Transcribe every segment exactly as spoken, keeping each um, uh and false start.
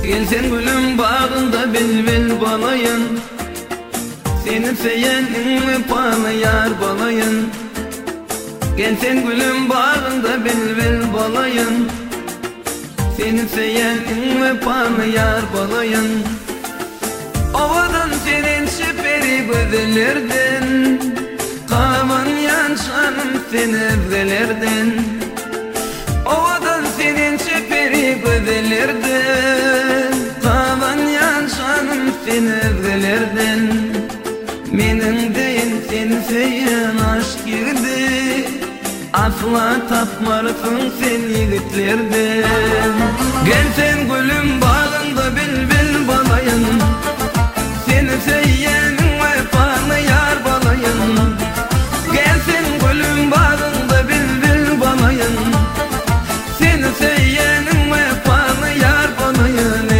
Gelsen gülüm bağında bilbil balayın, seni seyenin ve pahalı yar balayın. Gelsen gülüm bağında bilbil balayın, seni seyenin ve pahalı yar balayın. Ovadan senin şüpheri gözlerden, kavan yanşanım seni evvelerden. Ovadan senin şüpheri gözlerden, kavan yanşanım seni evvelerden. Menin deyin seni seyen aşk girdi, asla tapmarsın sen yigitlerden. Gelsen gülüm bağında bilbil balayın, seni seyenin vefalı yar balayın. Gelsen gülüm bağında bilbil balayın, seni seyenin vefalı yar balayın.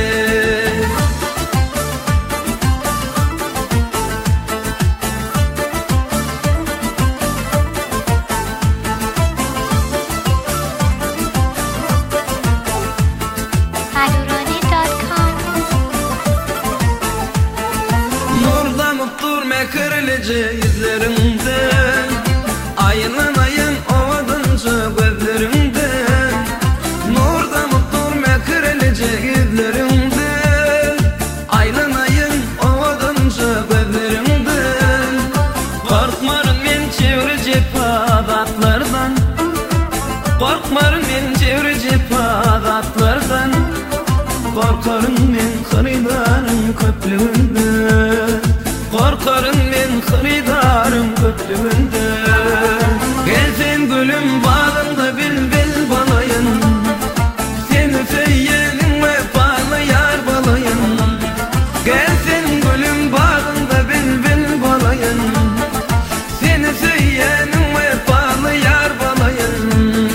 Kırılıcı yüzlerimden, ayılan ayın ovadınca gözlerimden. Nurda mutturma kırılıcı yüzlerimden, ayılan ayın ovadınca gözlerimden. Korkmarın men çevirici padatlardan, korkmarın men çevirici padatlardan. Korkarım men kırıdarım köplüğünden, korkarım men xaridarım köplüğünden. Gelsen gülüm bağında bilbil balayın, seni seyenin vefalı yar balayın. Gelsen gülüm bağında bilbil balayın, seni seyenin vefalı yar balayın.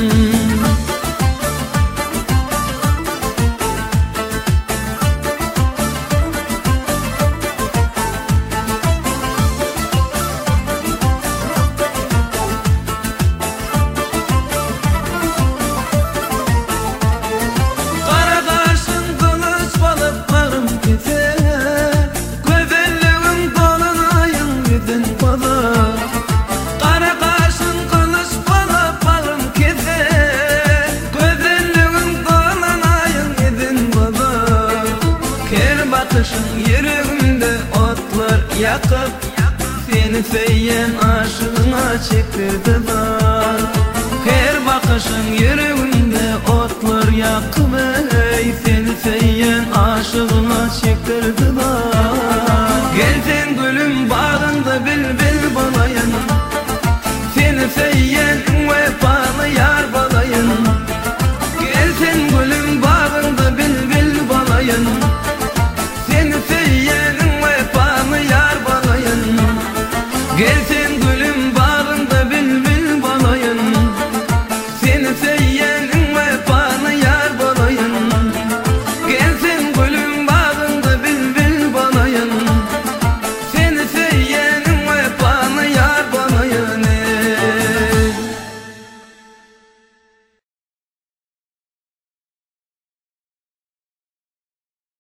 Bakışın yüreğimde otlar yakıp, seni seyen aşığına çektirdi dar. Her bakışın yüreğimde otlar yakıp, ey seni seyen aşığına çektirdi dar. Gelsen gülüm bağında bilbil balayın, seni seyen vefalı yar balayın. Gelsen gülüm bağında bilbil balayın, seni seyenin vefalı yar balayın. Gelsin